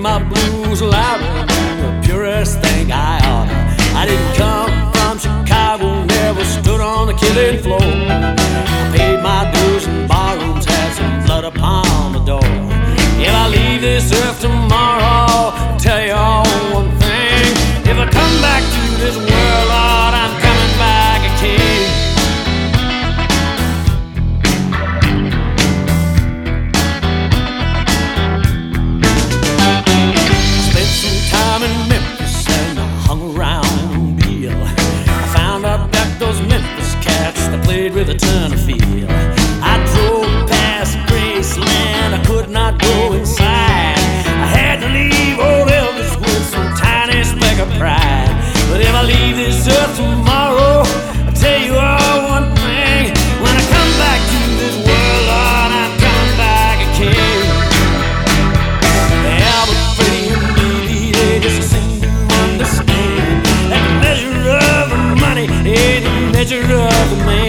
my blues louder than the purest thing I oughta. I didn't come from Chicago, never stood on the killing floor. I paid my dues in barrooms, had some blood upon the door. If I leave this earth tomorrow, I'll tell you all one thing: if I come back to this world, Lord, I'm coming back a king. Spent some time in Memphis and I hung around Beale. I found out that those Memphis cats, they played with a ton of feel. I drove past Graceland, I could not go inside. I had to leave old Elvis with some tiny speck of pride. But if I leave this earth tomorrow, I'll tell you all one thing: when I come back to this world, Lord, I'm coming back a king. Albert Freddie and Baby, they just seem to understand that the measure of the money ain't the measure of the man.